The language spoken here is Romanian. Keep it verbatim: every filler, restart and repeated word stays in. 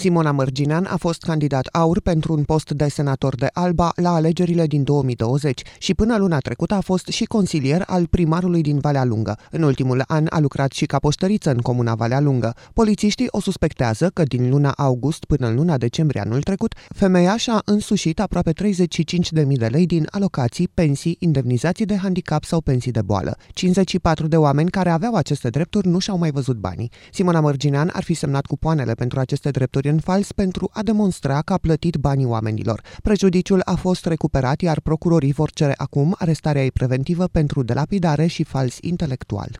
Simona Mărginean a fost candidat aur pentru un post de senator de Alba la alegerile din două mii douăzeci și până luna trecută a fost și consilier al primarului din Valea Lungă. În ultimul an a lucrat și ca poștăriță în comuna Valea Lungă. Polițiștii o suspectează că din luna august până în luna decembrie anul trecut, femeia și-a însușit aproape treizeci și cinci de mii de lei din alocații, pensii, indemnizații de handicap sau pensii de boală. cincizeci și patru de oameni care aveau aceste drepturi nu și-au mai văzut banii. Simona Mărginean ar fi semnat cupoanele pentru aceste drepturi în fals pentru a demonstra că a plătit banii oamenilor. Prejudiciul a fost recuperat, iar procurorii vor cere acum arestarea ei preventivă pentru delapidare și fals intelectual.